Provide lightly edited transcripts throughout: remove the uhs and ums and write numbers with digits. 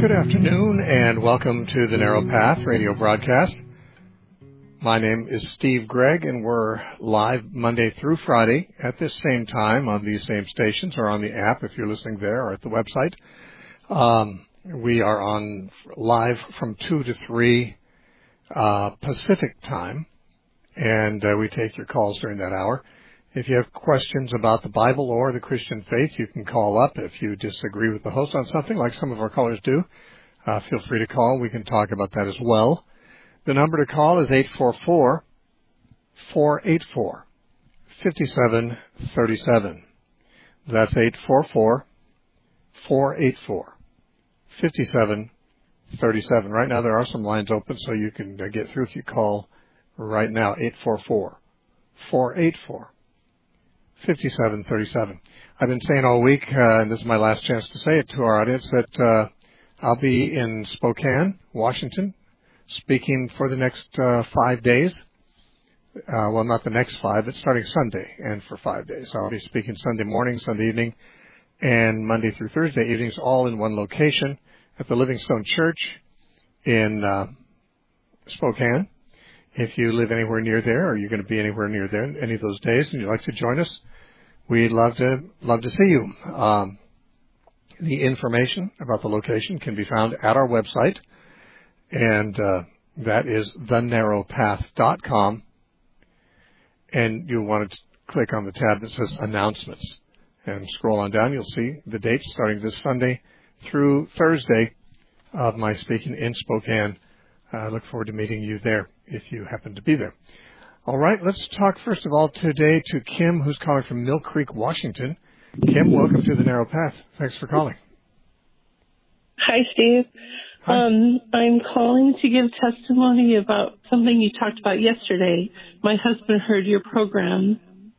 Good afternoon, and welcome to the Narrow Path radio broadcast. My name is Steve Gregg, and we're live Monday through Friday at this same time on these same stations or on the app if you're listening there or at the website. We are on live from 2 to 3 Pacific time, and we take your calls during that hour. If you have questions about the Bible or the Christian faith, you can call up. If you disagree with the host on something, like some of our callers do, feel free to call. We can talk about that as well. The number to call is 844-484-5737. That's 844-484-5737. Right now there are some lines open, so you can get through if you call right now, 844-484-5737. I've been saying all week, and this is my last chance to say it to our audience, that I'll be in Spokane, Washington, speaking for the next 5 days. Well, not the next 5, but starting Sunday and for 5 days. So I'll be speaking Sunday morning, Sunday evening, and Monday through Thursday evenings, all in one location at the Livingstone Church in Spokane. If you live anywhere near there, or you're going to be anywhere near there any of those days, and you'd like to join us, we'd love to see you. The information about the location can be found at our website, and that is thenarrowpath.com. And you'll want to click on the tab that says Announcements, and scroll on down. You'll see the dates starting this Sunday through Thursday of my speaking in Spokane. I look forward to meeting you there if you happen to be there. All right, let's talk first of all today to Kim, who's calling from Mill Creek, Washington. Kim, welcome to the Narrow Path. Thanks for calling. Hi, Steve. Hi. I'm calling to give testimony about something you talked about yesterday. My husband heard your program.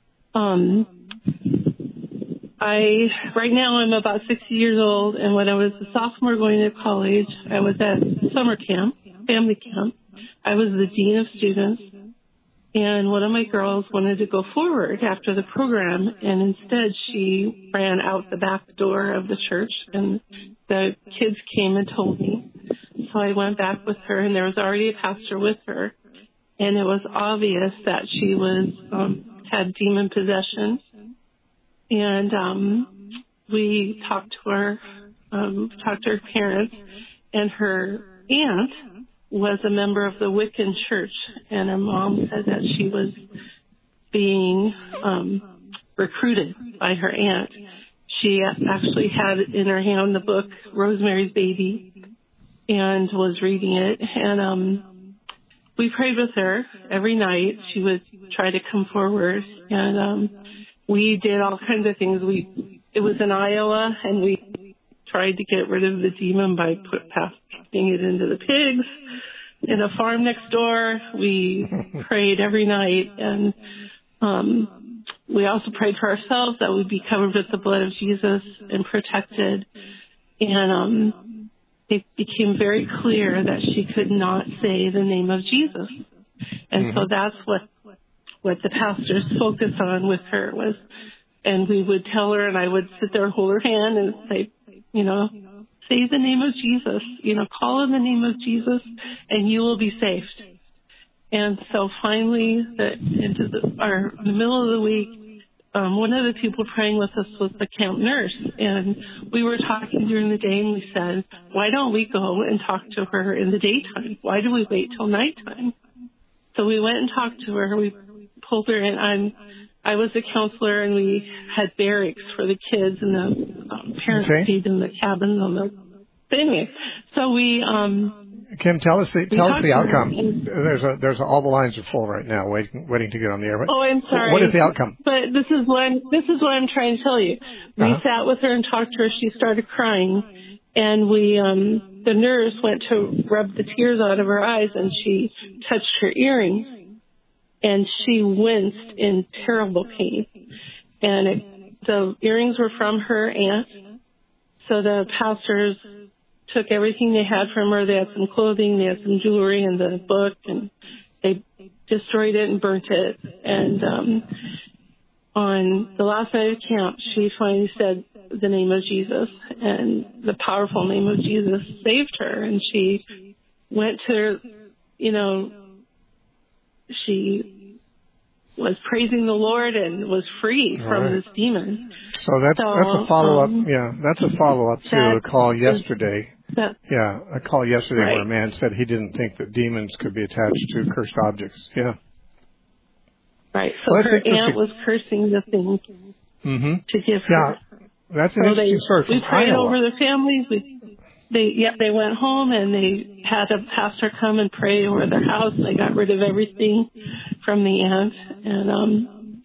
Right now I'm about 60 years old, and when I was a sophomore going to college, I was at summer camp, family camp. I was the dean of students, and one of my girls wanted to go forward after the program, and instead she ran out the back door of the church, and the kids came and told me. So I went back with her, and there was already a pastor with her, and it was obvious that she had demon possession. And we talked to her parents, and her aunt was a member of the Wiccan church, and her mom said that she was being recruited by her aunt. She actually had in her hand the book Rosemary's Baby and was reading it, and we prayed with her every night. She would try to come forward, and we did all kinds of things. It was in Iowa, and we tried to get rid of the demon by putting it into the pigs in a farm next door. We prayed every night, and we also prayed for ourselves that we'd be covered with the blood of Jesus and protected. And it became very clear that she could not say the name of Jesus. And so that's what the pastors focused on with her was, and we would tell her, and I would sit there and hold her hand and say, say the name of Jesus, call in the name of Jesus, and you will be saved. And so finally, in the middle of the week, one of the people praying with us was the camp nurse, and we were talking during the day, and we said, why don't we go and talk to her in the daytime? Why do we wait till nighttime? So we went and talked to her. We pulled her in. I was a counselor, and we had barracks for the kids, and the parents stayed in the cabins on the. But anyway, so we. Kim, tell us the outcome. There's all the lines are full right now, waiting to get on the air. Oh, I'm sorry. What is the outcome? But this is what I'm trying to tell you. We sat with her and talked to her. She started crying, and the nurse went to rub the tears out of her eyes, and she touched her earrings, and she winced in terrible pain. And the earrings were from her aunt, so the pastors took everything they had from her. They had some clothing, they had some jewelry and the book, and they destroyed it and burnt it. And on the last night of camp, she finally said, the name of Jesus, and the powerful name of Jesus saved her. And she went to, she was praising the Lord and was free from this demon. So that's a follow-up. That's a follow-up to a call yesterday. A call yesterday where a man said he didn't think that demons could be attached to cursed objects. Yeah. Right. So her aunt was cursing the thing to give her. That's an interesting story from We prayed Iowa. over the families. They went home and they had a pastor come and pray over their house. And they got rid of everything from the aunt. And,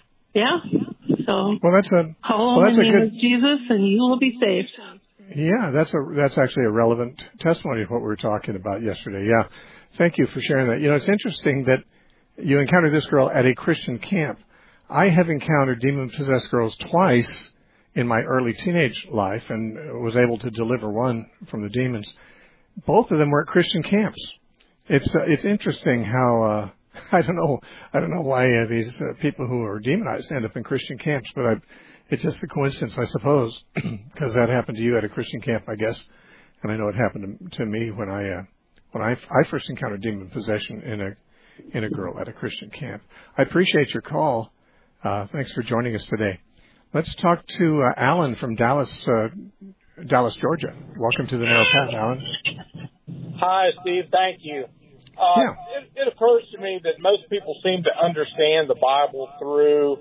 so call on the name of Jesus and you will be saved. Yeah, that's actually a relevant testimony of what we were talking about yesterday. Yeah. Thank you for sharing that. It's interesting that you encountered this girl at a Christian camp. I have encountered demon-possessed girls twice in my early teenage life and was able to deliver one from the demons. Both of them were at Christian camps. It's interesting how I don't know why these people who are demonized end up in Christian camps, but it's just a coincidence, I suppose, because that happened to you at a Christian camp, I guess, and I know it happened to me when I first encountered demon possession in a girl at a Christian camp. I appreciate your call. Thanks for joining us today. Let's talk to Alan from Dallas, Georgia. Welcome to the Narrow Path, Alan. Hi, Steve. Thank you. It occurs to me that most people seem to understand the Bible through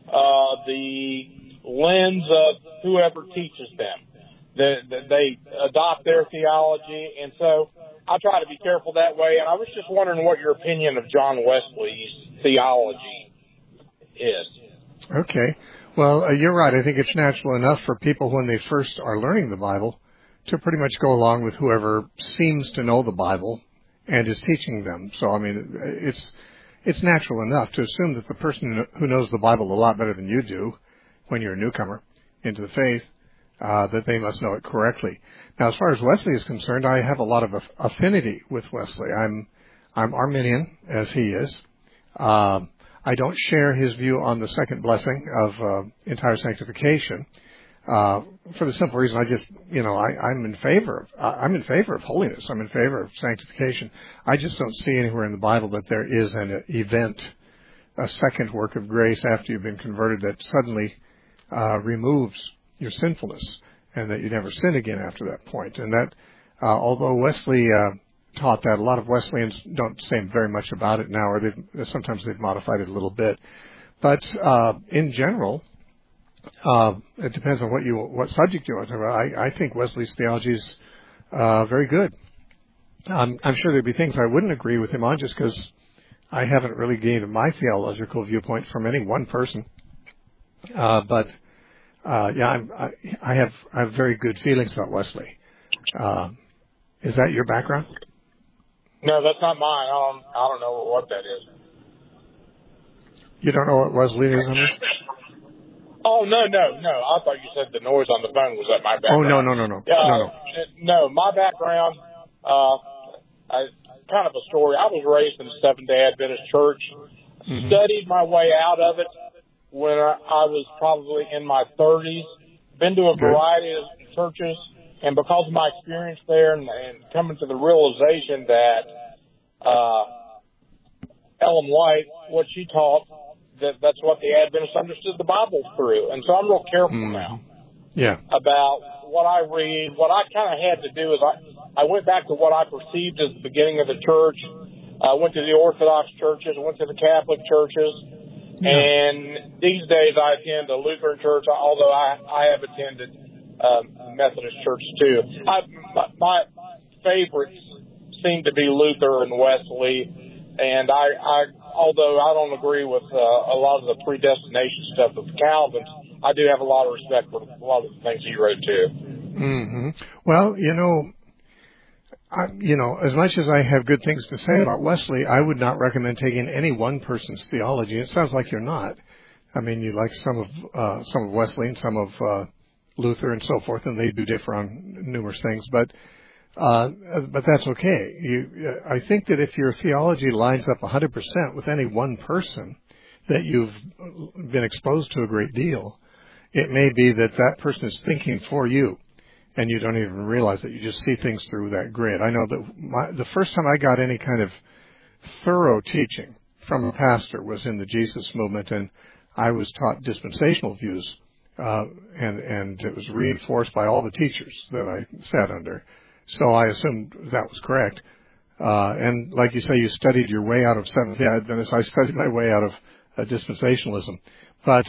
the lens of whoever teaches them. They adopt their theology, and so I try to be careful that way. And I was just wondering what your opinion of John Wesley's theology is. Okay. Well, you're right. I think it's natural enough for people when they first are learning the Bible to pretty much go along with whoever seems to know the Bible and is teaching them. So, I mean, it's natural enough to assume that the person who knows the Bible a lot better than you do when you're a newcomer into the faith, that they must know it correctly. Now, as far as Wesley is concerned, I have a lot of affinity with Wesley. I'm Arminian, as he is. I don't share his view on the second blessing of entire sanctification for the simple reason I'm in favor of holiness. I'm in favor of sanctification. I just don't see anywhere in the Bible that there is an event, a second work of grace after you've been converted that suddenly removes your sinfulness and that you never sin again after that point. And that, although Wesley taught that, a lot of Wesleyans don't say very much about it now, or sometimes they've modified it a little bit. But in general, it depends on what subject you want to talk about. I think Wesley's theology is very good. I'm sure there'd be things I wouldn't agree with him on just because I haven't really gained my theological viewpoint from any one person. I have very good feelings about Wesley. Is that your background? No, that's not mine. I don't know what that is. You don't know what Wesleyanism is? Oh, no. I thought you said the noise on the phone was at my background. Oh, no. No, my background, kind of a story. I was raised in a Seventh-day Adventist church, studied my way out of it when I was probably in my 30s, been to a variety of churches, and because of my experience there and coming to the realization that Ellen White, what she taught, that's what the Adventists understood the Bible through. And so I'm real careful now about what I read. What I kind of had to do is I went back to what I perceived as the beginning of the church. I went to the Orthodox churches, went to the Catholic churches, and these days I attend a Lutheran church, although I have attended Methodist church too. My favorites seem to be Luther and Wesley, and although I don't agree with a lot of the predestination stuff of Calvin, I do have a lot of respect for a lot of the things he wrote too. Well, as much as I have good things to say about Wesley, I would not recommend taking any one person's theology. It sounds like you're not. I mean, you like some of Wesley and some of Luther and so forth, and they do differ on numerous things, but that's okay. I think that if your theology lines up 100% with any one person that you've been exposed to a great deal, It may be that that person is thinking for you, and you don't even realize that. You just see things through that grid. I know that the first time I got any kind of thorough teaching from a pastor was in the Jesus movement, and I was taught dispensational views, and it was reinforced by all the teachers that I sat under. So I assumed that was correct. And like you say, you studied your way out of Seventh-day Adventists. I studied my way out of dispensationalism. But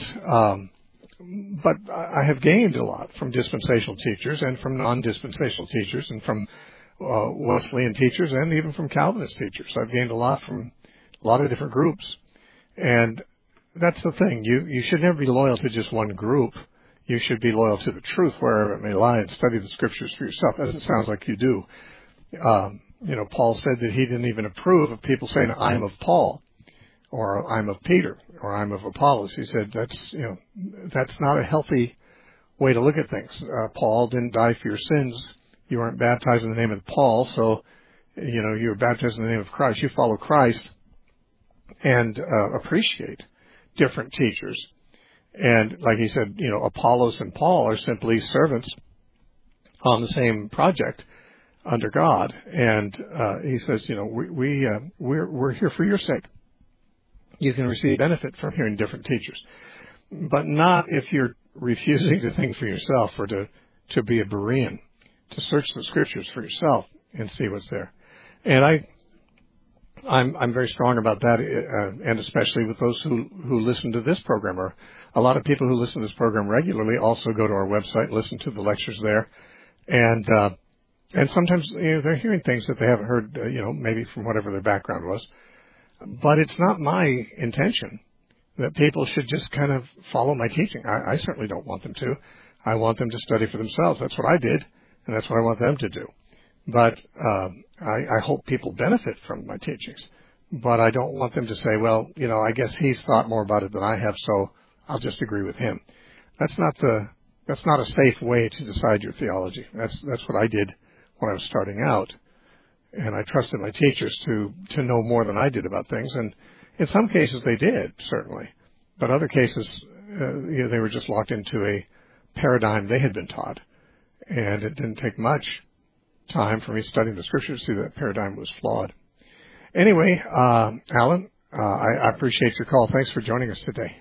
I have gained a lot from dispensational teachers and from non-dispensational teachers and from Wesleyan teachers and even from Calvinist teachers. I've gained a lot from a lot of different groups. And that's the thing. You should never be loyal to just one group. You should be loyal to the truth wherever it may lie and study the scriptures for yourself, as it sounds like you do. Paul said that he didn't even approve of people saying, I'm of Paul, or I'm of Peter, or I'm of Apollos. He said that's not a healthy way to look at things. Paul didn't die for your sins. You weren't baptized in the name of Paul, so, you were baptized in the name of Christ. You follow Christ and appreciate different teachers. And like he said, Apollos and Paul are simply servants on the same project under God. And he says, we're here for your sake. You can receive benefit from hearing different teachers, but not if you're refusing to think for yourself or to be a Berean, to search the scriptures for yourself and see what's there. And I'm very strong about that, and especially with those who listen to this program. Or a lot of people who listen to this program regularly also go to our website, listen to the lectures there, and sometimes they're hearing things that they haven't heard, maybe from whatever their background was. But it's not my intention that people should just kind of follow my teaching. I certainly don't want them to. I want them to study for themselves. That's what I did, and that's what I want them to do. But I hope people benefit from my teachings. But I don't want them to say, well, I guess he's thought more about it than I have, so I'll just agree with him. That's not a safe way to decide your theology. That's what I did when I was starting out. And I trusted my teachers to know more than I did about things. And in some cases they did, certainly. But other cases, they were just locked into a paradigm they had been taught. And it didn't take much time for me studying the scriptures to see that paradigm was flawed. Anyway, Alan, I appreciate your call. Thanks for joining us today.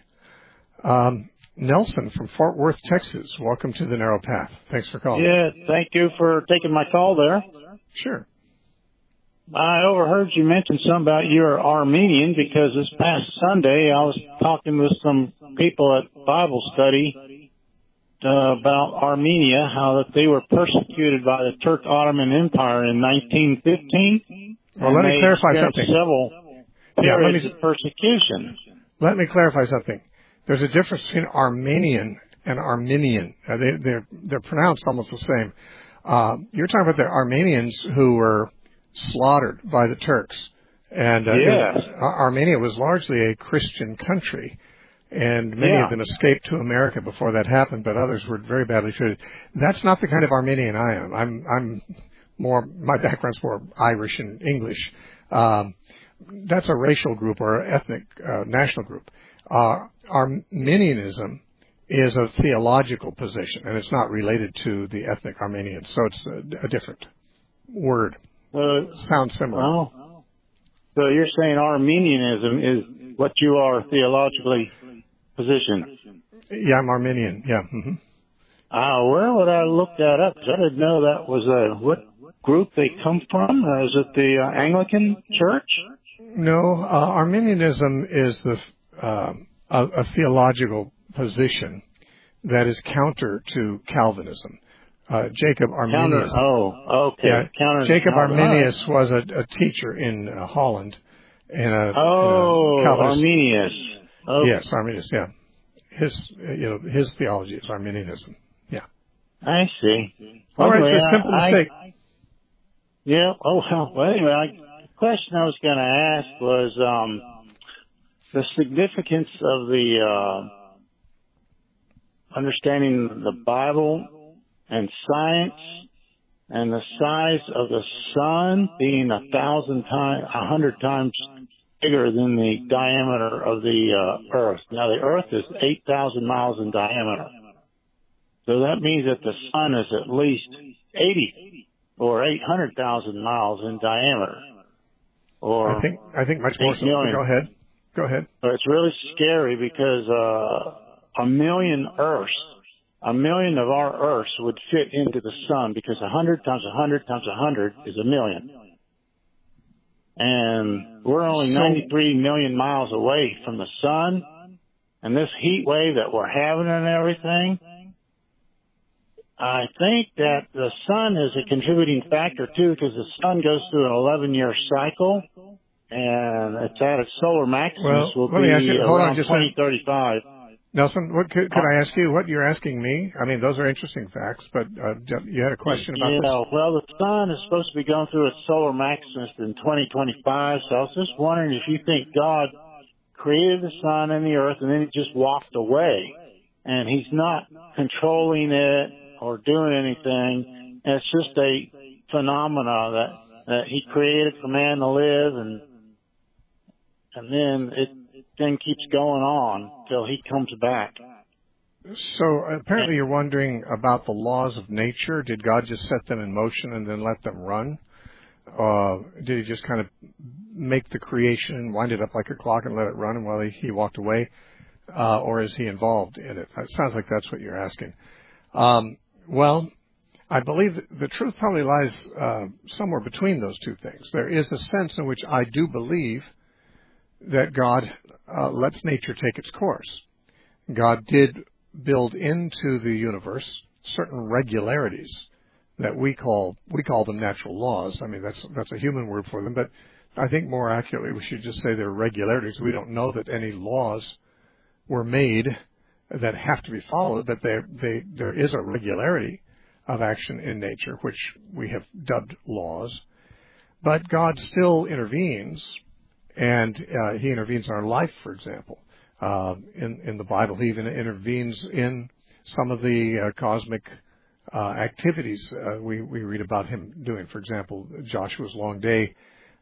Nelson from Fort Worth, Texas. Welcome to the Narrow Path. Thanks for calling. Yeah, thank you for taking my call there. Sure. I overheard you mention something about you're Armenian because this past Sunday I was talking with some people at Bible study about Armenia, how that they were persecuted by the Turk Ottoman Empire in 1915. Well, let me clarify something. Several periods of persecution. Let me clarify something. There's a difference between Armenian and Armenian. They're pronounced almost the same. You're talking about the Armenians who were slaughtered by the Turks. And Armenia was largely a Christian country, and many of them escaped to America before that happened, but others were very badly treated. That's not the kind of Armenian I am. I'm more, my background's more Irish and English. That's a racial group or ethnic national group. Arminianism is a theological position, and it's not related to the ethnic Armenians, so it's a different word. Sounds similar. Oh. So you're saying Arminianism is what you are theologically positioned? Yeah, I'm Armenian, yeah. Mm-hmm. Where would I look that up? Because I didn't know that was what group they come from. Is it the Anglican Church? No, Arminianism is a theological position that is counter to Calvinism. Jacob Arminius. Jacob Arminius was a teacher in Holland. Arminius. Oh. Yes, Arminius. Yeah, his theology is Arminianism. Yeah. I see. All right, it's a simple mistake. Yeah. Oh well. Anyway, the question I was going to ask was the significance of the understanding the Bible and science, and the size of the sun being 100 times bigger than the diameter of the Earth. Now, the Earth is 8,000 miles in diameter. So that means that the sun is at least 80 or 800,000 miles in diameter. Or I think much more so. Go ahead. But it's really scary because a million of our Earths would fit into the sun, because 100 times 100 times 100 is a million. And we're only 93 million miles away from the sun, and this heat wave that we're having and everything, I think that the sun is a contributing factor too, because the sun goes through an 11-year cycle, and it's at its solar maximus will be around 2035. Nelson, what could I ask you? What you're asking me? I mean, those are interesting facts, but you had a question about this? Well, the sun is supposed to be going through its solar maximus in 2025, so I was just wondering if you think God created the sun and the earth and then he just walked away, and he's not controlling it or doing anything. It's just a phenomena that he created for man to live, and then it then keeps going on till he comes back. So apparently you're wondering about the laws of nature. Did God just set them in motion and then let them run? Did he just kind of make the creation and wind it up like a clock and let it run while he walked away? Or is he involved in it? It sounds like that's what you're asking. Well, I believe the truth probably lies somewhere between those two things. There is a sense in which I do believe that God lets nature take its course. God did build into the universe certain regularities that we call them natural laws. I mean, that's a human word for them, but I think more accurately we should just say they're regularities. We don't know that any laws were made that have to be followed, but there is a regularity of action in nature, which we have dubbed laws. But God still intervenes, and he intervenes in our life, for example. In the Bible, he even intervenes in some of the cosmic activities we read about him doing. For example, Joshua's long day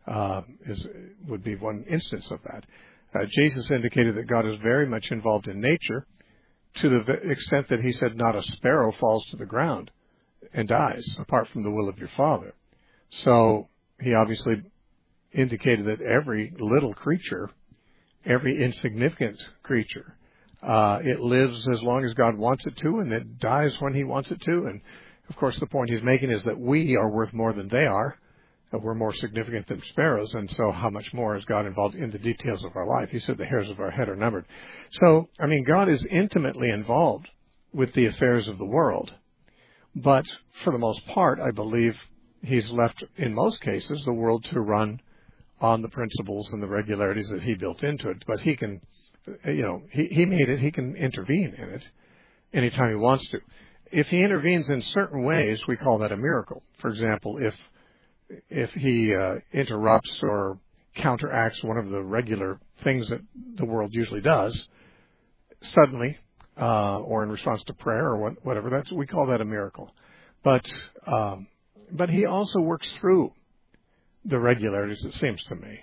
would be one instance of that. Jesus indicated that God is very much involved in nature, to the extent that he said, not a sparrow falls to the ground and dies apart from the will of your Father. So he obviously indicated that every little creature, every insignificant creature, it lives as long as God wants it to, and it dies when he wants it to. And, of course, the point he's making is that we are worth more than they are. We're more significant than sparrows, and so how much more is God involved in the details of our life? He said the hairs of our head are numbered. So, I mean, God is intimately involved with the affairs of the world. But for the most part, I believe he's left, in most cases, the world to run on the principles and the regularities that he built into it. But he can, he made it. He can intervene in it anytime he wants to. If he intervenes in certain ways, we call that a miracle. For example, if he interrupts or counteracts one of the regular things that the world usually does, suddenly, or in response to prayer or whatever, we call that a miracle. But he also works through the regularities, it seems to me.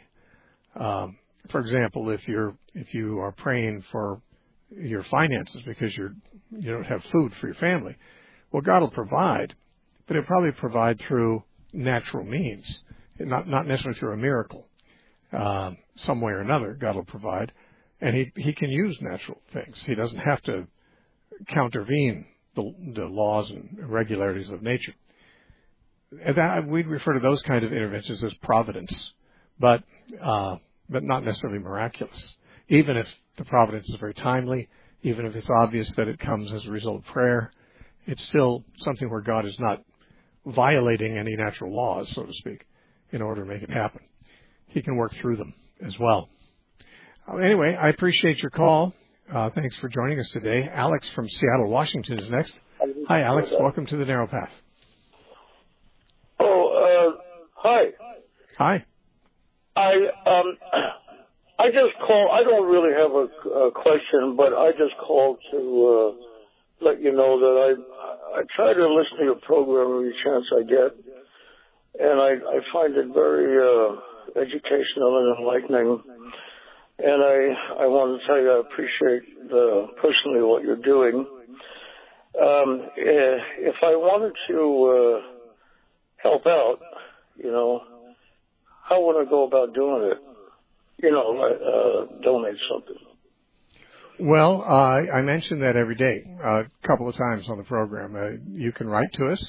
For example, if you are praying for your finances because you don't have food for your family, well, God will provide, but he'll probably provide through natural means, not necessarily through a miracle. Some way or another, God will provide, and he can use natural things. He doesn't have to countervene the laws and regularities of nature. And we'd refer to those kind of interventions as providence, but not necessarily miraculous. Even if the providence is very timely, even if it's obvious that it comes as a result of prayer, it's still something where God is not violating any natural laws, so to speak, in order to make it happen. He can work through them as well. Anyway, I appreciate your call. Thanks for joining us today. Alex from Seattle, Washington is next. Hi, Alex. Welcome to the Narrow Path. Hi. Hi. I just called. I don't really have a question, but I just called to let you know that I try to listen to your program every chance I get, and I find it very educational and enlightening. And I want to tell you I appreciate personally what you're doing. If I wanted to help out, how would I go about doing it? Donate something. Well, I mention that every day, a couple of times on the program. You can write to us.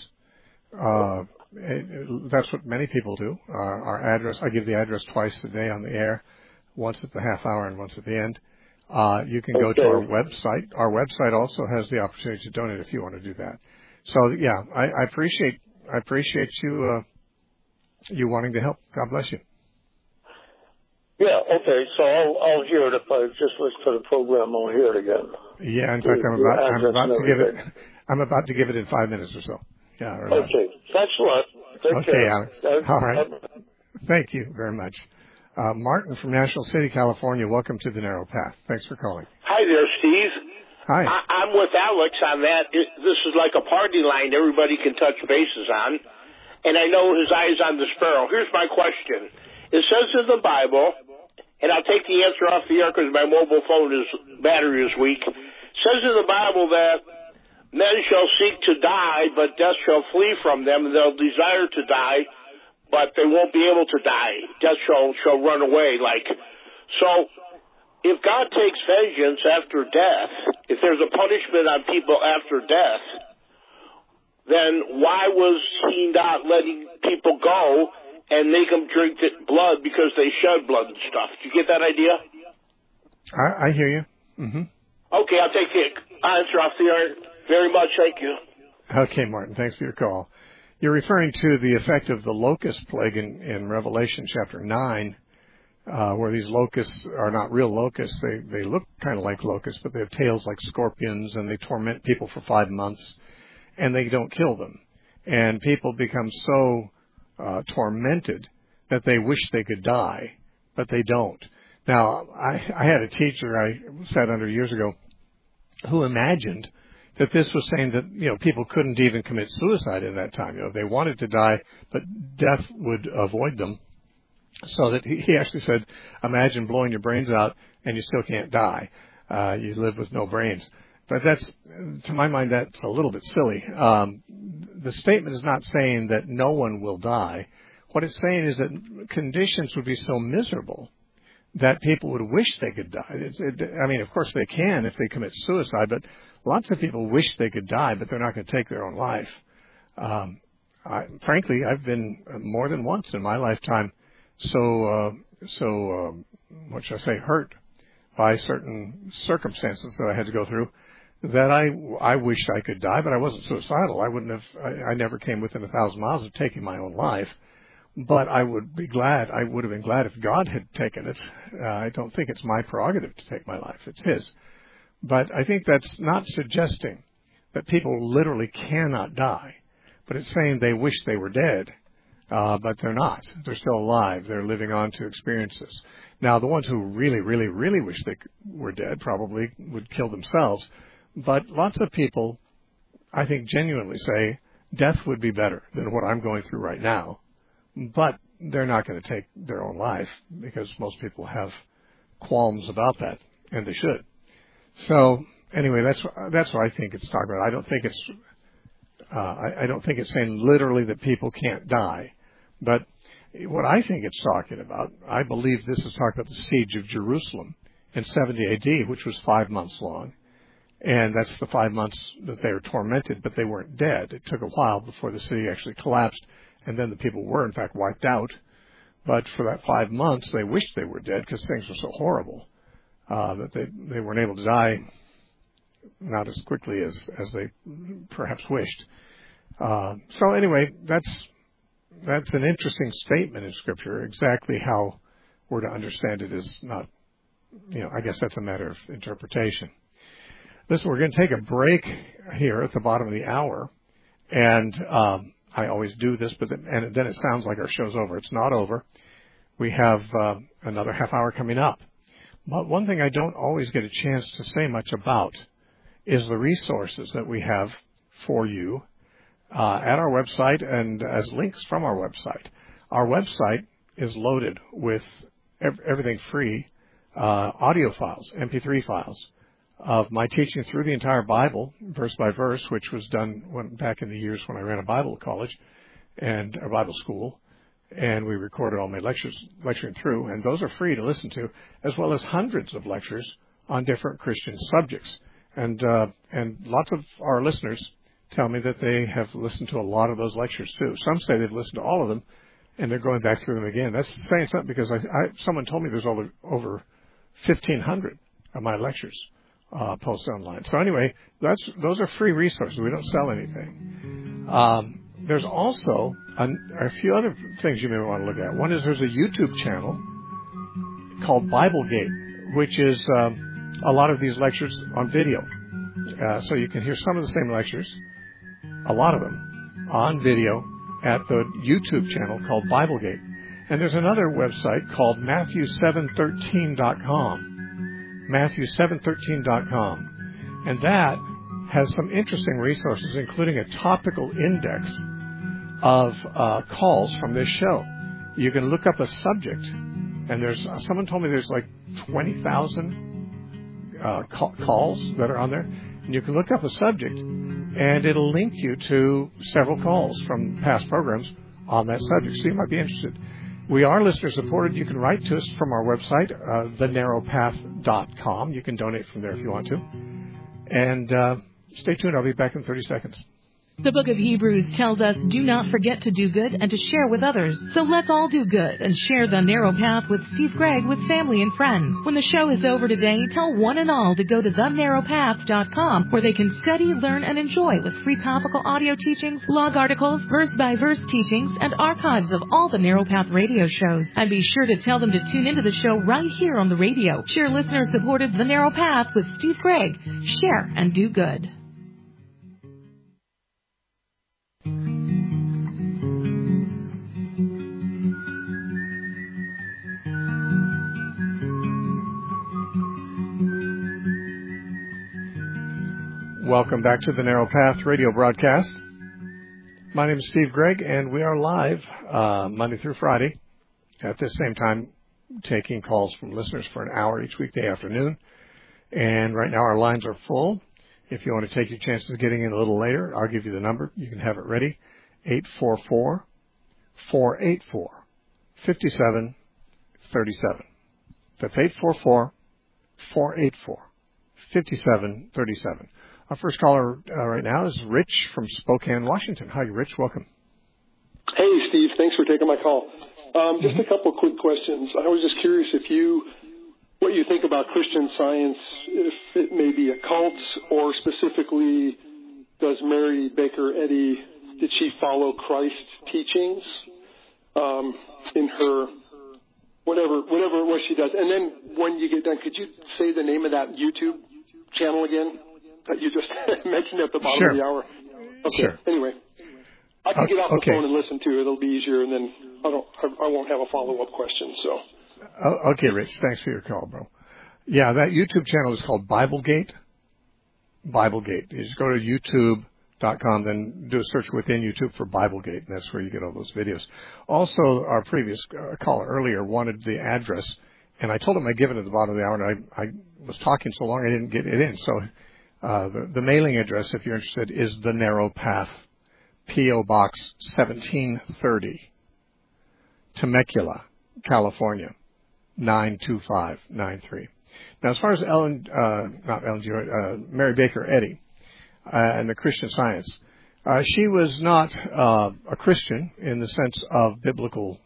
That's what many people do. Our address, I give the address twice a day on the air, once at the half hour and once at the end. You can go to our website. Our website also has the opportunity to donate if you want to do that. So yeah, I appreciate you wanting to help. God bless you. Yeah, okay. So I'll hear it if I just listen to the program. I'll hear it again. Yeah, in fact, I'm about to give it in 5 minutes or so. Yeah. Or less. Okay. Thanks a lot. Take care. Alex. All right. Thank you very much. Martin from National City, California. Welcome to the Narrow Path. Thanks for calling. Hi there, Steve. Hi. I'm with Alex on that. This is like a party line everybody can touch bases on. And I know his eye is on the sparrow. Here's my question. It says in the Bible, and I'll take the answer off the air because my mobile phone battery is weak. It says in the Bible that men shall seek to die, but death shall flee from them, and they'll desire to die, but they won't be able to die. Death shall run away. So, if God takes vengeance after death, if there's a punishment on people after death, then why was He not letting people go and make them drink blood because they shed blood and stuff? Do you get that idea? I hear you. Mm-hmm. Okay, I'll take the answer off the air. Very much, thank you. Okay, Martin, thanks for your call. You're referring to the effect of the locust plague in Revelation chapter 9, where these locusts are not real locusts. They look kind of like locusts, but they have tails like scorpions, and they torment people for 5 months, and they don't kill them. And people become so tormented that they wish they could die, but they don't. Now, I had a teacher I sat under years ago who imagined that this was saying that, people couldn't even commit suicide at that time. They wanted to die, but death would avoid them. So that he actually said, imagine blowing your brains out and you still can't die. You live with no brains. But to my mind, that's a little bit silly. The statement is not saying that no one will die. What it's saying is that conditions would be so miserable that people would wish they could die. Of course they can if they commit suicide, but lots of people wish they could die, but they're not going to take their own life. Frankly, I've been more than once in my lifetime what should I say, hurt by certain circumstances that I had to go through that I wished I could die, but I wasn't suicidal. I never came within 1,000 miles of taking my own life. But I would have been glad if God had taken it. I don't think it's my prerogative to take my life. It's His. But I think that's not suggesting that people literally cannot die. But it's saying they wish they were dead, but they're not. They're still alive. They're living on to experiences. Now, the ones who really, really, really wish they were dead probably would kill themselves. But lots of people, I think, genuinely say death would be better than what I'm going through right now. But they're not going to take their own life because most people have qualms about that, and they should. So anyway, that's what I think it's talking about. I don't think it's saying literally that people can't die, but what I think it's talking about, I believe this is talking about the siege of Jerusalem in 70 AD, which was 5 months long, and that's the 5 months that they were tormented, but they weren't dead. It took a while before the city actually collapsed. And then the people were, in fact, wiped out. But for that 5 months, they wished they were dead because things were so horrible that they weren't able to die, not as quickly as they perhaps wished. So anyway, that's an interesting statement in Scripture. Exactly how we're to understand it is not, I guess that's a matter of interpretation. Listen, we're going to take a break here at the bottom of the hour, and I always do this, and then it sounds like our show's over. It's not over. We have another half hour coming up. But one thing I don't always get a chance to say much about is the resources that we have for you at our website and as links from our website. Our website is loaded with everything free, audio files, MP3 files, of my teaching through the entire Bible, verse by verse, which was done back in the years when I ran a Bible college and a Bible school, and we recorded all my lectures, lecturing through, and those are free to listen to, as well as hundreds of lectures on different Christian subjects. And lots of our listeners tell me that they have listened to a lot of those lectures too. Some say they've listened to all of them, and they're going back through them again. That's saying something, because someone told me there's over 1,500 of my lectures posted online. So anyway, those are free resources. We don't sell anything. There's also a few other things you may want to look at. One is there's a YouTube channel called BibleGate, which is a lot of these lectures on video. So you can hear some of the same lectures, a lot of them, on video at the YouTube channel called BibleGate. And there's another website called Matthew713.com. Matthew713.com. And that has some interesting resources, including a topical index of calls from this show. You can look up a subject, and someone told me there's like 20,000 calls that are on there. And you can look up a subject, and it'll link you to several calls from past programs on that subject. So you might be interested. We are listener supported. You can write to us from our website, thenarrowpath.com. You can donate from there if you want to. And stay tuned. I'll be back in 30 seconds. The book of Hebrews tells us, do not forget to do good and to share with others. So let's all do good and share The Narrow Path with Steve Gregg with family and friends. When the show is over today, tell one and all to go to thenarrowpath.com, where they can study, learn, and enjoy with free topical audio teachings, blog articles, verse-by-verse teachings, and archives of all the Narrow Path radio shows. And be sure to tell them to tune into the show right here on the radio. Share listener-supported The Narrow Path with Steve Gregg. Share and do good. Welcome back to the Narrow Path radio broadcast. My name is Steve Gregg, and we are live Monday through Friday at this same time, taking calls from listeners for an hour each weekday afternoon. And right now our lines are full. If you want to take your chances of getting in a little later, I'll give you the number. You can have it ready, 844-484-5737. That's 844-484-5737. Our first caller right now is Rich from Spokane, Washington. Hi, Rich. Welcome. Hey, Steve. Thanks for taking my call. Just a couple quick questions. I was just curious what you think about Christian Science, if it may be a cult, or specifically, does Mary Baker Eddy, did she follow Christ's teachings in her whatever it was she does? And then when you get done, could you say the name of that YouTube channel again that you just mentioned at the bottom of the hour? Okay. Sure. Anyway, I can get off the phone and listen to it. It'll be easier, and then I won't have a follow-up question. So. Okay, Rich. Thanks for your call, bro. Yeah, that YouTube channel is called BibleGate. BibleGate. You just go to YouTube.com, then do a search within YouTube for BibleGate, and that's where you get all those videos. Also, our previous caller earlier wanted the address, and I told him I'd give it at the bottom of the hour, and I was talking so long I didn't get it in. So the mailing address, if you're interested, is The Narrow Path, P.O. Box 1730, Temecula, California, 92593. Now, as far as Mary Baker Eddy and the Christian Science, she was not a Christian in the sense of biblical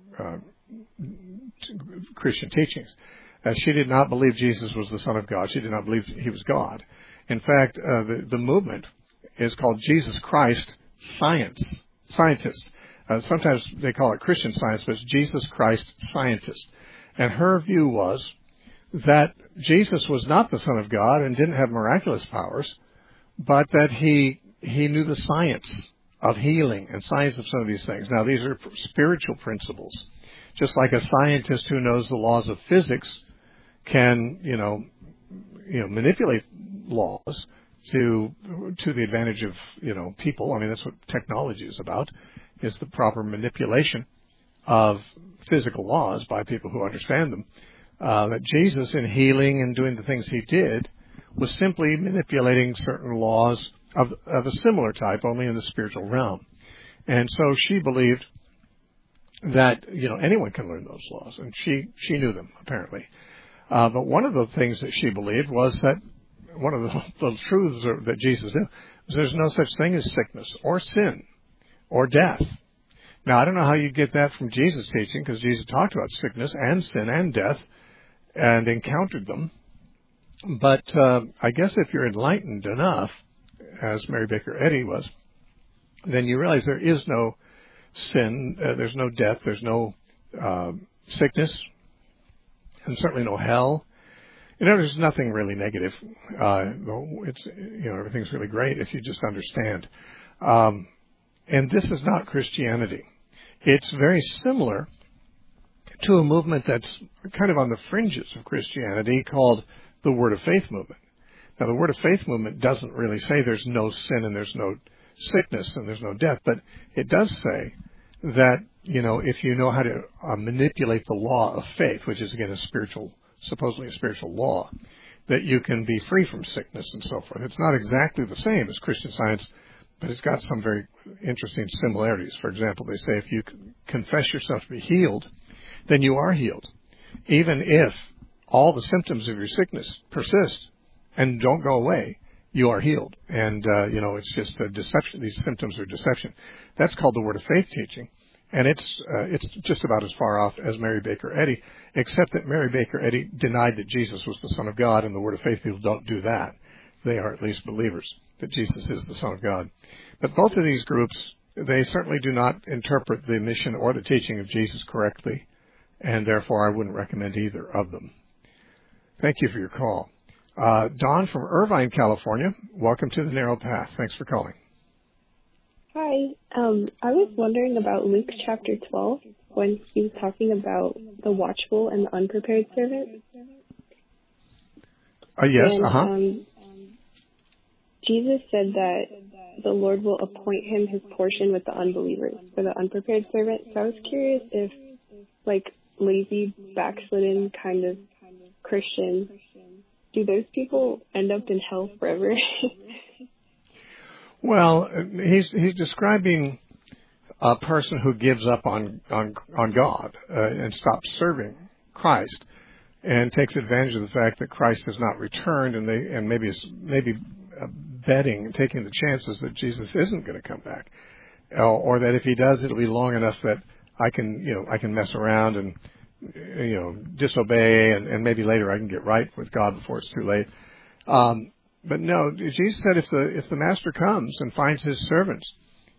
Christian teachings. She did not believe Jesus was the Son of God. She did not believe he was God. In fact, the movement is called Jesus Christ Scientist. Sometimes they call it Christian Science, but it's Jesus Christ Scientist. And her view was that Jesus was not the Son of God and didn't have miraculous powers, but that he knew the science of healing and science of some of these things. Now, these are spiritual principles. Just like a scientist who knows the laws of physics can, manipulate laws to the advantage of, people. I mean, that's what technology is about, is the proper manipulation of physical laws by people who understand them. That Jesus, in healing and doing the things he did, was simply manipulating certain laws of a similar type, only in the spiritual realm. And so she believed that, anyone can learn those laws, and she knew them, apparently. But one of the things that she believed was that one of the truths that Jesus did was there's no such thing as sickness or sin or death. Now, I don't know how you get that from Jesus' teaching, because Jesus talked about sickness and sin and death and encountered them. But I guess if you're enlightened enough, as Mary Baker Eddy was, then you realize there is no sin, there's no death, there's no sickness, and certainly no hell. There's nothing really negative. It's everything's really great if you just understand. And this is not Christianity. It's very similar to a movement that's kind of on the fringes of Christianity called the Word of Faith movement. Now, the Word of Faith movement doesn't really say there's no sin and there's no sickness and there's no death, but it does say that, if you know how to manipulate the law of faith, which is, again, supposedly a spiritual law, that you can be free from sickness and so forth. It's not exactly the same as Christian Science, but it's got some very interesting similarities. For example, they say if you confess yourself to be healed, then you are healed. Even if all the symptoms of your sickness persist and don't go away, you are healed. And, it's just a deception. These symptoms are deception. That's called the Word of Faith teaching. And it's just about as far off as Mary Baker Eddy, except that Mary Baker Eddy denied that Jesus was the Son of God, and the Word of Faith people don't do that. They are at least believers that Jesus is the Son of God. But both of these groups, they certainly do not interpret the mission or the teaching of Jesus correctly, and therefore I wouldn't recommend either of them. Thank you for your call. Don from Irvine, California, welcome to the Narrow Path. Thanks for calling. Hi. I was wondering about Luke chapter 12, when he was talking about the watchful and the unprepared servant. Yes, Jesus said that the Lord will appoint him his portion with the unbelievers for the unprepared servant. So I was curious if, lazy, backslidden kind of Christians, do those people end up in hell forever? Well, he's describing a person who gives up on God and stops serving Christ and takes advantage of the fact that Christ has not returned, and maybe betting and taking the chances that Jesus isn't going to come back, or that if he does, it'll be long enough that I can mess around and disobey, and maybe later I can get right with God before it's too late. But no, Jesus said if the master comes and finds his servants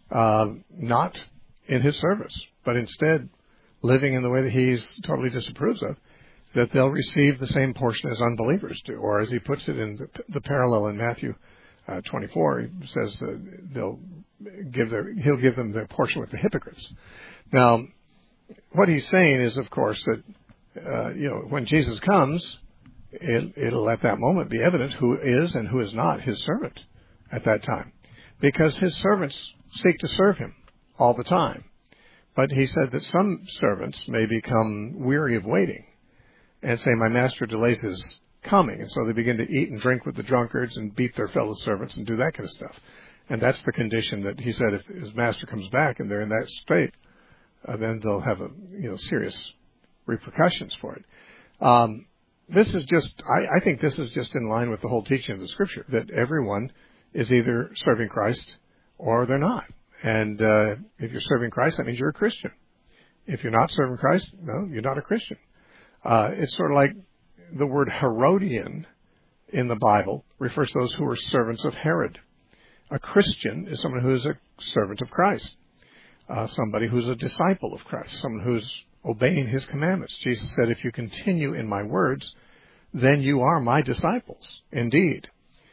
not in his service, but instead living in the way that he's totally disapproves of, that they'll receive the same portion as unbelievers do. Or as he puts it in the parallel in Matthew 24, he says he'll give them their portion with the hypocrites. Now, what he's saying is, of course, that when Jesus comes, it'll at that moment be evident who is and who is not his servant at that time, because his servants seek to serve him all the time. But he said that some servants may become weary of waiting and say, my master delays his coming, and so they begin to eat and drink with the drunkards and beat their fellow servants and do that kind of stuff. And that's the condition that he said if his master comes back and they're in that state, then they'll have serious repercussions for it. This is just, I think this is just in line with the whole teaching of the Scripture, that everyone is either serving Christ or they're not. And if you're serving Christ, that means you're a Christian. If you're not serving Christ, no, you're not a Christian. It's sort of like the word Herodian in the Bible refers to those who are servants of Herod. A Christian is someone who is a servant of Christ, somebody who's a disciple of Christ, someone who's obeying his commandments. Jesus said, if you continue in my words, then you are my disciples, indeed.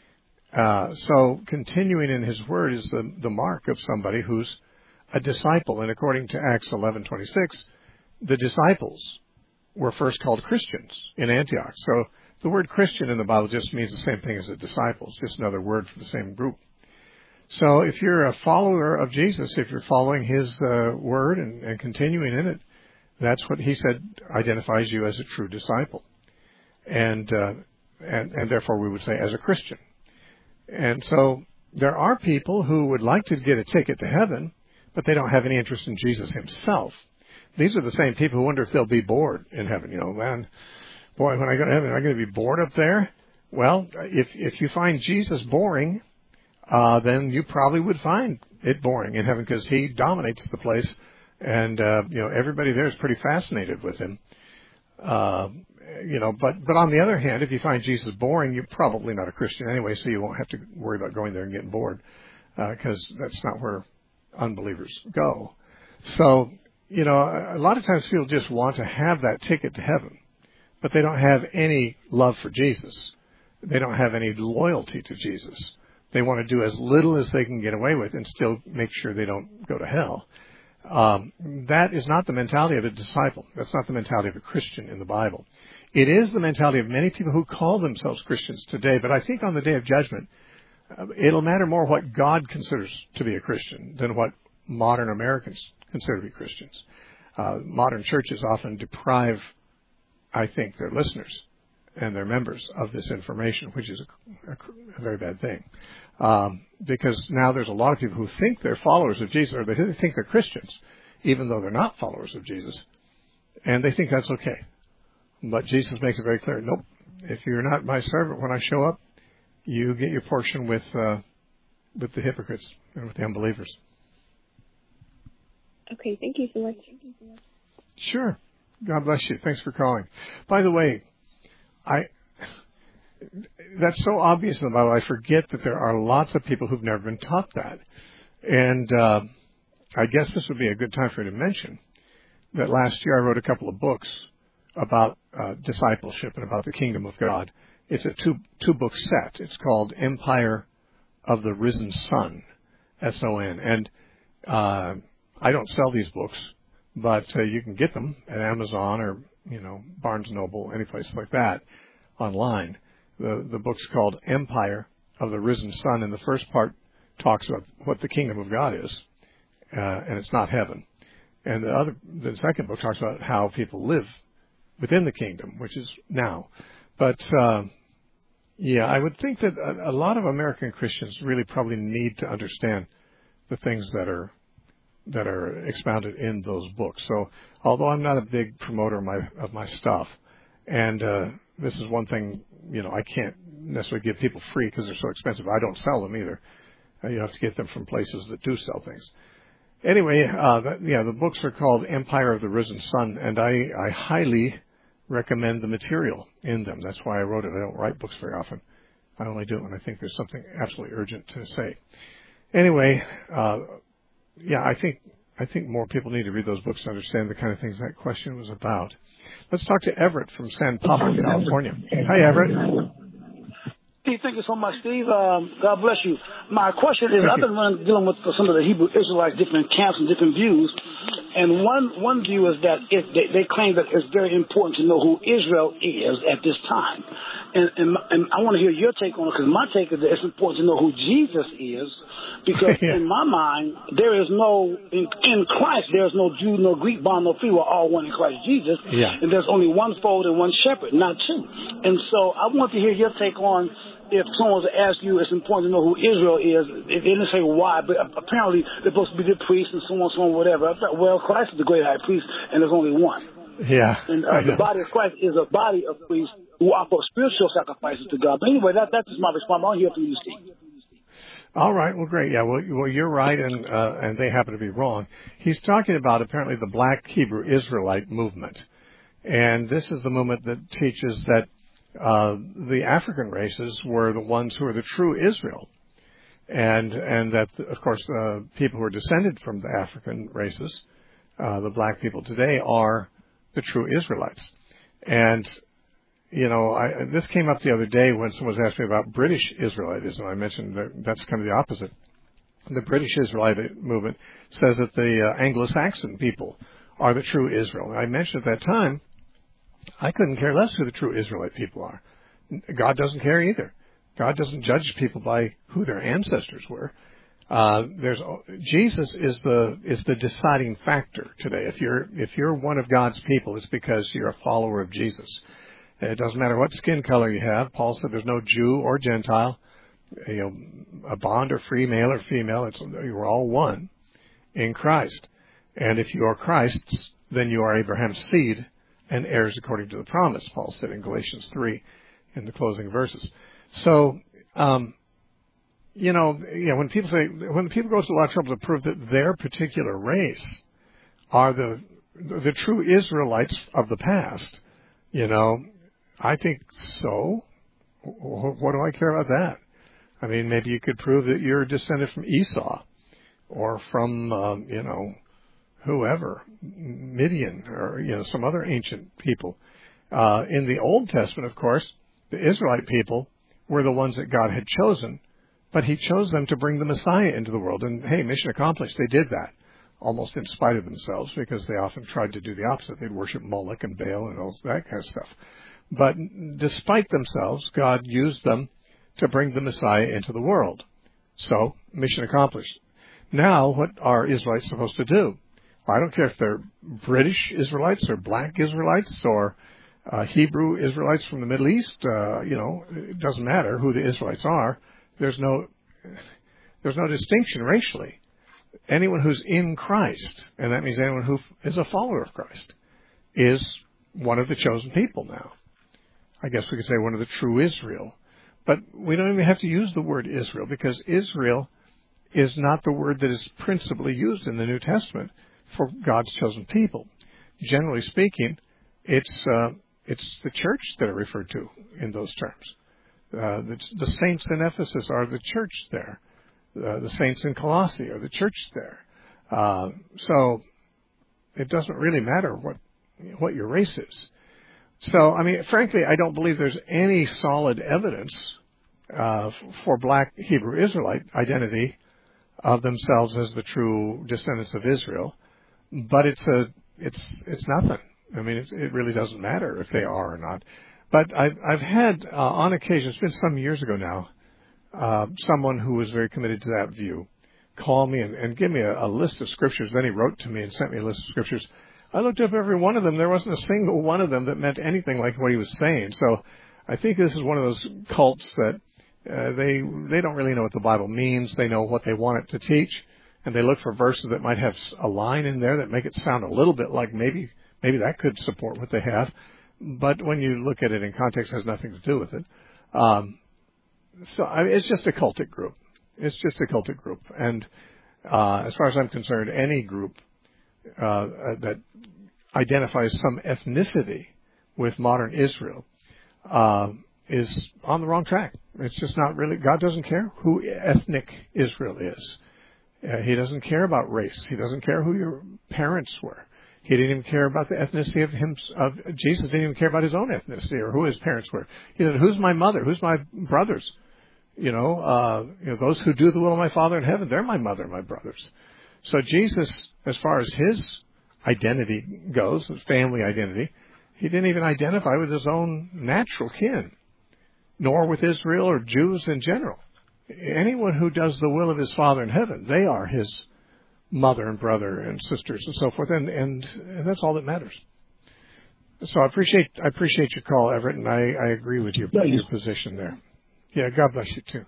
So continuing in his word is the mark of somebody who's a disciple. And according to Acts 11:26, the disciples were first called Christians in Antioch. So the word Christian in the Bible just means the same thing as a disciple. It's just another word for the same group. So if you're a follower of Jesus, if you're following his word and continuing in it, that's what he said identifies you as a true disciple. And and therefore we would say as a Christian. And so there are people who would like to get a ticket to heaven, but they don't have any interest in Jesus himself. These are the same people who wonder if they'll be bored in heaven. Man, boy, when I go to heaven, am I going to be bored up there? Well, if you find Jesus boring, then you probably would find it boring in heaven because he dominates the place, and everybody there is pretty fascinated with him. But on the other hand, if you find Jesus boring, you're probably not a Christian anyway, so you won't have to worry about going there and getting bored, because that's not where unbelievers go. So, a lot of times people just want to have that ticket to heaven, but they don't have any love for Jesus. They don't have any loyalty to Jesus. They want to do as little as they can get away with and still make sure they don't go to hell. That is not the mentality of a disciple. That's not the mentality of a Christian in the Bible. It is the mentality of many people who call themselves Christians today, but I think on the day of judgment, it'll matter more what God considers to be a Christian than what modern Americans consider to be Christians. Modern churches often deprive, I think, their listeners and their members of this information, which is a very bad thing. Because now there's a lot of people who think they're followers of Jesus, or they think they're Christians, even though they're not followers of Jesus, and they think that's okay. But Jesus makes it very clear, nope, if you're not my servant when I show up, you get your portion with the hypocrites and with the unbelievers. Okay, thank you so much. Sure. God bless you. Thanks for calling. By the way, that's so obvious in the Bible, I forget that there are lots of people who've never been taught that. And I guess this would be a good time for me to mention that last year I wrote a couple of books about discipleship and about the kingdom of God. It's a two-book set. It's called Empire of the Risen Son, S-O-N. And I don't sell these books, but you can get them at Amazon or, Barnes & Noble, any place like that, online. The book's called Empire of the Risen Son, and the first part talks about what the kingdom of God is, and it's not heaven. And the second book talks about how people live within the kingdom, which is now. But I would think that a lot of American Christians really probably need to understand the things that are expounded in those books. So, although I'm not a big promoter of my stuff, and this is one thing, I can't necessarily give people free because they're so expensive. I don't sell them either. You have to get them from places that do sell things. Anyway, the books are called Empire of the Risen Son, and I highly recommend the material in them. That's why I wrote it. I don't write books very often. I only do it when I think there's something absolutely urgent to say. Anyway, I think more people need to read those books to understand the kind of things that question was about. Let's talk to Everett from San Pablo, California. Hi, Everett. Steve, thank you so much, Steve. God bless you. My question is, I've been dealing with some of the Hebrew Israelites, different camps and different views. And one view is that they claim that it's very important to know who Israel is at this time. And I want to hear your take on it, because my take is that it's important to know who Jesus is, because in my mind, there is in Christ, there is no Jew, no Greek, bond, no free. We're all one in Christ Jesus. Yeah. And there's only one fold and one shepherd, not two. And so I want to hear your take on, if someone was to ask you, it's important to know who Israel is. They didn't say why, but apparently they're supposed to be the priests and so on, whatever. I thought, well, Christ is the great high priest, and there's only one. Yeah. And the body of Christ is a body of priests who offer spiritual sacrifices to God. But anyway, that's just my response. I want to hear from you, Steve. All right. Well, great. Yeah. Well, you're right, and they happen to be wrong. He's talking about apparently the Black Hebrew Israelite movement, and this is the movement that teaches that the African races were the ones who are the true Israel, and that, of course, people who are descended from the African races, the black people today, are the true Israelites. And this came up the other day when someone was asking me about British Israelitism. I mentioned that's kind of the opposite. The British Israelite movement says that the Anglo-Saxon people are the true Israel. And I mentioned at that time, I couldn't care less who the true Israelite people are. God doesn't care either. God doesn't judge people by who their ancestors were. Jesus is the deciding factor today. If you're one of God's people, it's because you're a follower of Jesus. It doesn't matter what skin color you have. Paul said there's no Jew or Gentile, a bond or free, male or female. You're all one in Christ. And if you are Christ's, then you are Abraham's seed and heirs according to the promise, Paul said in Galatians 3 in the closing verses. So, when people go to a lot of trouble to prove that their particular race are the true Israelites of the past, I think so. What do I care about that? I mean, maybe you could prove that you're descended from Esau or from, whoever, Midian or, some other ancient people. In the Old Testament, of course, the Israelite people were the ones that God had chosen, but he chose them to bring the Messiah into the world. And, hey, mission accomplished. They did that, almost in spite of themselves, because they often tried to do the opposite. They'd worship Moloch and Baal and all that kind of stuff. But despite themselves, God used them to bring the Messiah into the world. So, mission accomplished. Now, what are Israelites supposed to do? I don't care if they're British Israelites or black Israelites or Hebrew Israelites from the Middle East. It doesn't matter who the Israelites are. There's no distinction racially. Anyone who's in Christ, and that means anyone who is a follower of Christ, is one of the chosen people now. I guess we could say one of the true Israel. But we don't even have to use the word Israel, because Israel is not the word that is principally used in the New Testament for God's chosen people. Generally speaking, it's the church that are referred to in those terms. The saints in Ephesus are the church there. The saints in Colossae are the church there. So it doesn't really matter what your race is. So, frankly, I don't believe there's any solid evidence for black Hebrew Israelite identity of themselves as the true descendants of Israel. But it's nothing. It really doesn't matter if they are or not. But I've had, on occasion, it's been some years ago now, someone who was very committed to that view call me and give me a list of scriptures. Then he wrote to me and sent me a list of scriptures. I looked up every one of them. There wasn't a single one of them that meant anything like what he was saying. So I think this is one of those cults that they don't really know what the Bible means. They know what they want it to teach, and they look for verses that might have a line in there that make it sound a little bit like maybe that could support what they have. But when you look at it in context, it has nothing to do with it. It's just a cultic group. It's just a cultic group. And as far as I'm concerned, any group that identifies some ethnicity with modern Israel is on the wrong track. It's just not really. God doesn't care who ethnic Israel is. He doesn't care about race. He doesn't care who your parents were. He didn't even care about the ethnicity of Jesus. Didn't even care about his own ethnicity or who his parents were. He said, "Who's my mother? Who's my brothers? Those who do the will of my Father in heaven, they're my mother and my brothers." So Jesus, as far as his identity goes, his family identity, he didn't even identify with his own natural kin, nor with Israel or Jews in general. Anyone who does the will of his Father in heaven, they are his mother and brother and sisters and so forth, and that's all that matters. So I appreciate your call, Everett, and I agree with your position there. Yeah, God bless you too.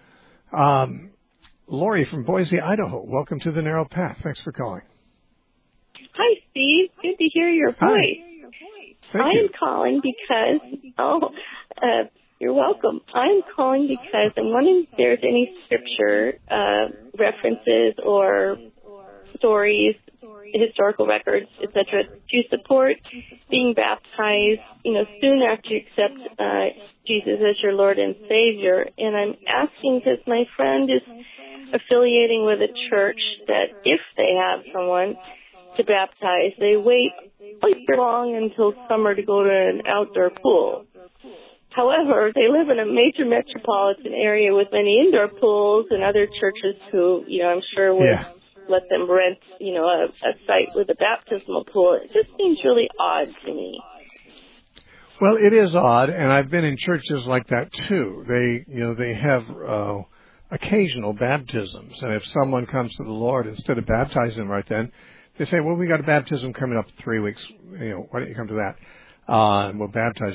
Lori from Boise, Idaho. Welcome to the Narrow Path. Thanks for calling. Hi, Steve. Good to hear your voice. I am calling because, you're welcome. I'm calling because I'm wondering if there's any scripture references or stories, historical records, etc., to support being baptized, soon after you accept Jesus as your Lord and Savior. And I'm asking because my friend is affiliating with a church that if they have someone to baptize, they wait all year long until summer to go to an outdoor pool. However, they live in a major metropolitan area with many indoor pools and other churches who, I'm sure would let them rent, a site with a baptismal pool. It just seems really odd to me. Well, it is odd, and I've been in churches like that too. They have occasional baptisms, and if someone comes to the Lord, instead of baptizing them right then, they say, "Well, we got a baptism coming up in 3 weeks. Why don't you come to that, and we'll baptize you."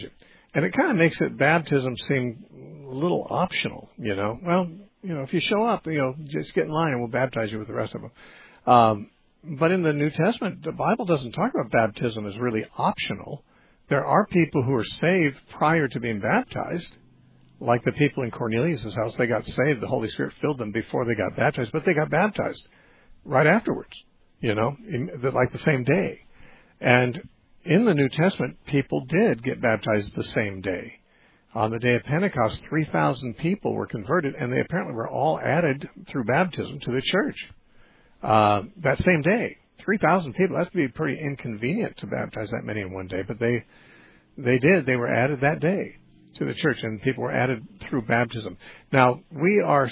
And it kind of makes baptism seem a little optional, Well, if you show up, just get in line and we'll baptize you with the rest of them. But in the New Testament, the Bible doesn't talk about baptism as really optional. There are people who are saved prior to being baptized, like the people in Cornelius' house. They got saved. The Holy Spirit filled them before they got baptized, but they got baptized right afterwards, like the same day. And in the New Testament, people did get baptized the same day. On the day of Pentecost, 3,000 people were converted, and they apparently were all added through baptism to the church that same day. 3,000 people. That's to be pretty inconvenient to baptize that many in one day, but they did. They were added that day to the church, and people were added through baptism. Now, we are,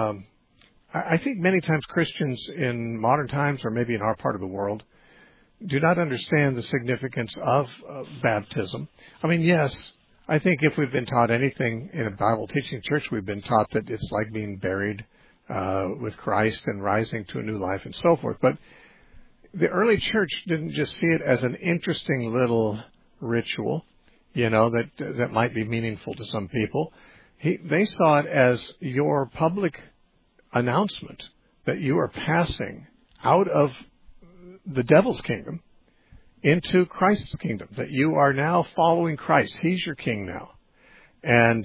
I think many times Christians in modern times, or maybe in our part of the world, do not understand the significance of baptism. I mean, yes, I think if we've been taught anything in a Bible teaching church, we've been taught that it's like being buried with Christ and rising to a new life and so forth. But the early church didn't just see it as an interesting little ritual, that might be meaningful to some people. They saw it as your public announcement that you are passing out of the devil's kingdom into Christ's kingdom, that you are now following Christ. He's your king now. And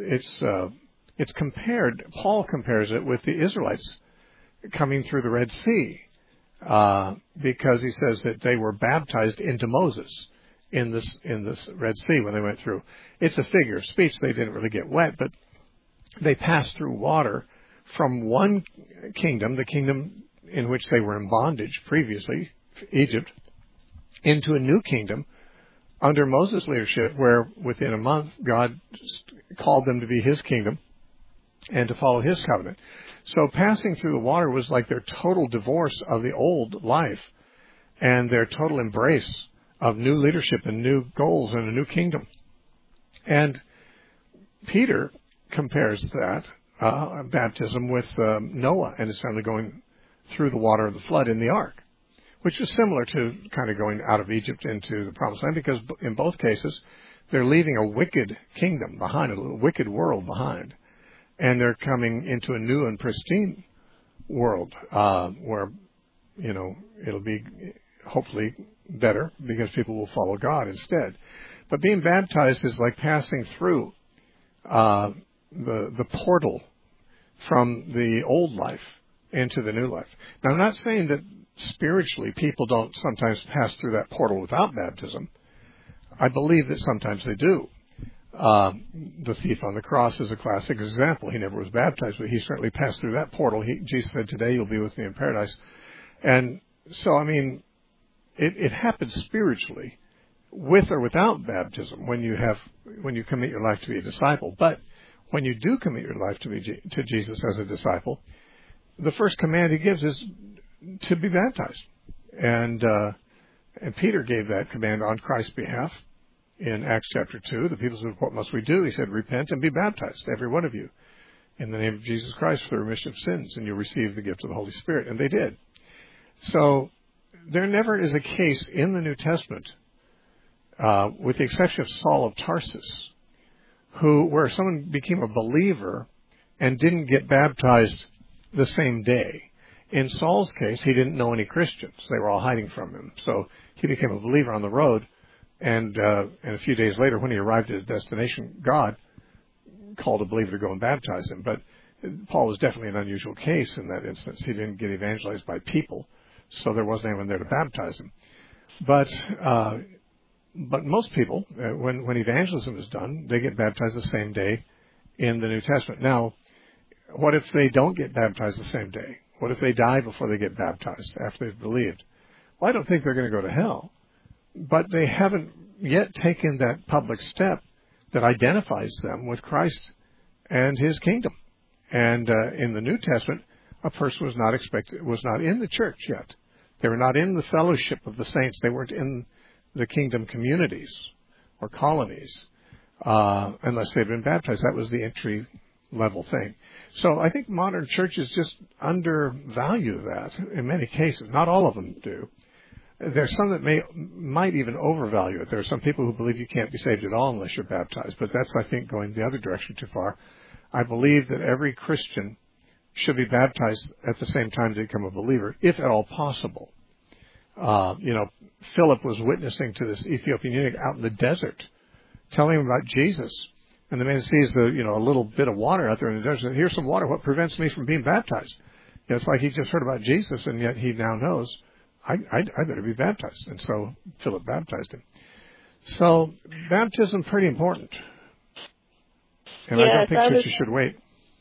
it's compared, Paul compares it with the Israelites coming through the Red Sea, because he says that they were baptized into Moses in this Red Sea when they went through. It's a figure of speech. They didn't really get wet, but they passed through water from one kingdom, the kingdom in which they were in bondage previously, Egypt, into a new kingdom under Moses' leadership, where within a month God called them to be his kingdom and to follow his covenant. So passing through the water was like their total divorce of the old life and their total embrace of new leadership and new goals and a new kingdom. And Peter compares that baptism with Noah and his family going through the water of the flood in the ark, which is similar to kind of going out of Egypt into the Promised Land, because in both cases they're leaving a wicked kingdom behind, a wicked world behind, and they're coming into a new and pristine world where, it'll be hopefully better because people will follow God instead. But being baptized is like passing through the portal from the old life into the new life. Now, I'm not saying that spiritually people don't sometimes pass through that portal without baptism. I believe that sometimes they do. The thief on the cross is a classic example. He never was baptized, but he certainly passed through that portal. Jesus said, "Today you'll be with me in paradise." And so, I mean, it happens spiritually, with or without baptism, when you commit your life to be a disciple. But when you do commit your life to Jesus as a disciple, the first command he gives is to be baptized. And Peter gave that command on Christ's behalf in Acts chapter 2. The people said, "What must we do?" He said, "Repent and be baptized, every one of you, in the name of Jesus Christ for the remission of sins, and you'll receive the gift of the Holy Spirit." And they did. So there never is a case in the New Testament, with the exception of Saul of Tarsus, where someone became a believer and didn't get baptized the same day. In Saul's case, he didn't know any Christians. They were all hiding from him. So he became a believer on the road, and a few days later, when he arrived at his destination, God called a believer to go and baptize him. But Paul was definitely an unusual case in that instance. He didn't get evangelized by people, so there wasn't anyone there to baptize him. But most people, when evangelism is done, they get baptized the same day in the New Testament. Now, what if they don't get baptized the same day? What if they die before they get baptized, after they've believed? Well, I don't think they're going to go to hell. But they haven't yet taken that public step that identifies them with Christ and his kingdom. And in the New Testament, a person was not in the church yet. They were not in the fellowship of the saints. They weren't in the kingdom communities or colonies unless they'd been baptized. That was the entry level thing. So I think modern churches just undervalue that in many cases. Not all of them do. There's some that might even overvalue it. There are some people who believe you can't be saved at all unless you're baptized, but that's, I think, going the other direction too far. I believe that every Christian should be baptized at the same time to become a believer, if at all possible. Philip was witnessing to this Ethiopian eunuch out in the desert, telling him about Jesus. And the man sees a little bit of water out there in the desert. Here's some water. What prevents me from being baptized? It's like he just heard about Jesus, and yet he now knows, I better be baptized. And so Philip baptized him. So baptism, pretty important. And yes, I don't think churches should wait.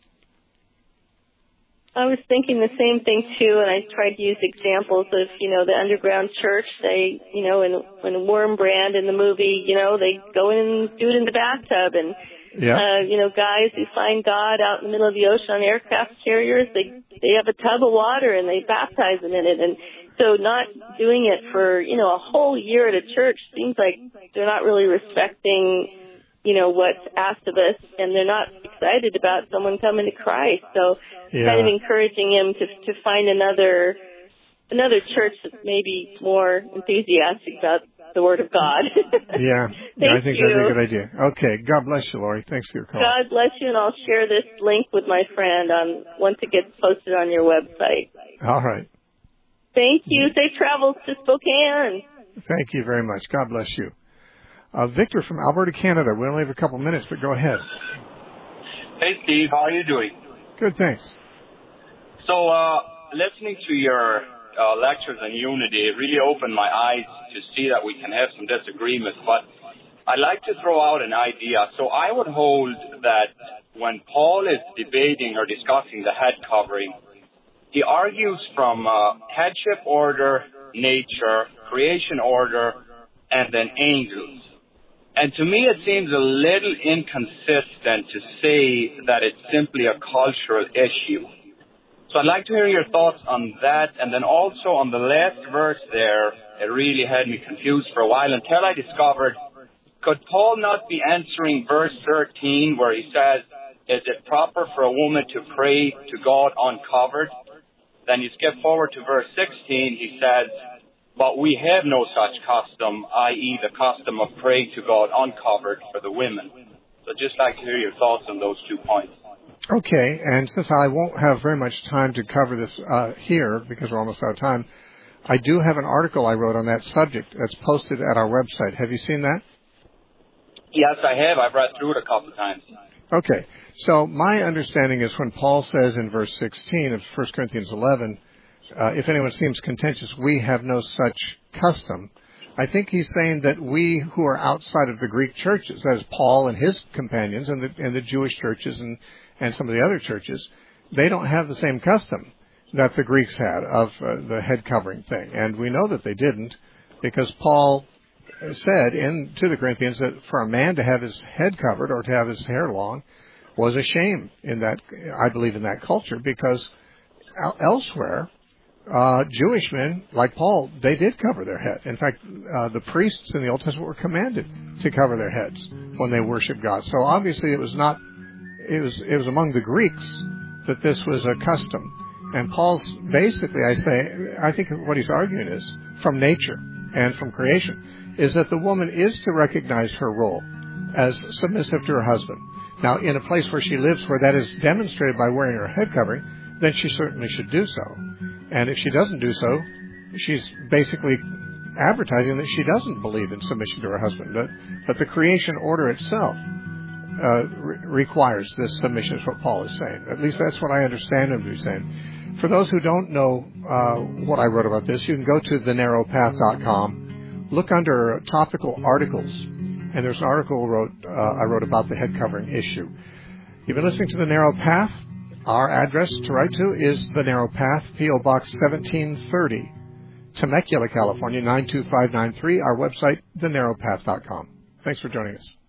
I was thinking the same thing too, and I tried to use examples of, the underground church. They, when Wormbrand in the movie, they go in and do it in the bathtub, and guys who find God out in the middle of the ocean on aircraft carriers, they have a tub of water and they baptize them in it. And so not doing it for, a whole year at a church seems like they're not really respecting, what's asked of us, and they're not excited about someone coming to Christ. So kind of encouraging him to find another church that's maybe more enthusiastic about the Word of God. I think that's a good idea. Okay, God bless you, Lori. Thanks for your call. God bless you, and I'll share this link with my friend once it gets posted on your website. All right. Thank you. Safe travels to Spokane. Thank you very much. God bless you. Victor from Alberta, Canada. We only have a couple minutes, but go ahead. Hey, Steve. How are you doing? Good, thanks. So, listening to your lectures on unity, it really opened my eyes to see that we can have some disagreements, but I'd like to throw out an idea. So I would hold that when Paul is debating or discussing the head covering, he argues from headship order, nature, creation order, and then angels. And to me, it seems a little inconsistent to say that it's simply a cultural issue. So I'd like to hear your thoughts on that. And then also on the last verse there, it really had me confused for a while until I discovered, could Paul not be answering verse 13 where he says, is it proper for a woman to pray to God uncovered? Then you skip forward to verse 16, he says, but we have no such custom, i.e. the custom of praying to God uncovered for the women. So I'd just like to hear your thoughts on those 2 points. Okay, and since I won't have very much time to cover this here, because we're almost out of time, I do have an article I wrote on that subject that's posted at our website. Have you seen that? Yes, I have. I've read through it a couple of times. Okay, so my understanding is when Paul says in verse 16 of 1 Corinthians 11, if anyone seems contentious, we have no such custom. I think he's saying that we who are outside of the Greek churches, that is Paul and his companions and the Jewish churches and some of the other churches, they don't have the same custom that the Greeks had of the head covering thing. And we know that they didn't, because Paul said to the Corinthians that for a man to have his head covered or to have his hair long was a shame in that, I believe, in that culture, because elsewhere, Jewish men, like Paul, they did cover their head. In fact, the priests in the Old Testament were commanded to cover their heads when they worshiped God. So obviously it was among the Greeks that this was a custom. And Paul's basically, I think what he's arguing is, from nature and from creation, is that the woman is to recognize her role as submissive to her husband. Now, in a place where she lives where that is demonstrated by wearing her head covering, then she certainly should do so. And if she doesn't do so, she's basically advertising that she doesn't believe in submission to her husband. But the creation order itself requires this submission, is what Paul is saying. At least that's what I understand him to be saying. For those who don't know what I wrote about this, you can go to thenarrowpath.com, look under topical articles, and there's an article I wrote about the head covering issue. You've been listening to The Narrow Path. Our address to write to is The Narrow Path, P.O. Box 1730, Temecula, California, 92593. Our website, thenarrowpath.com. Thanks for joining us.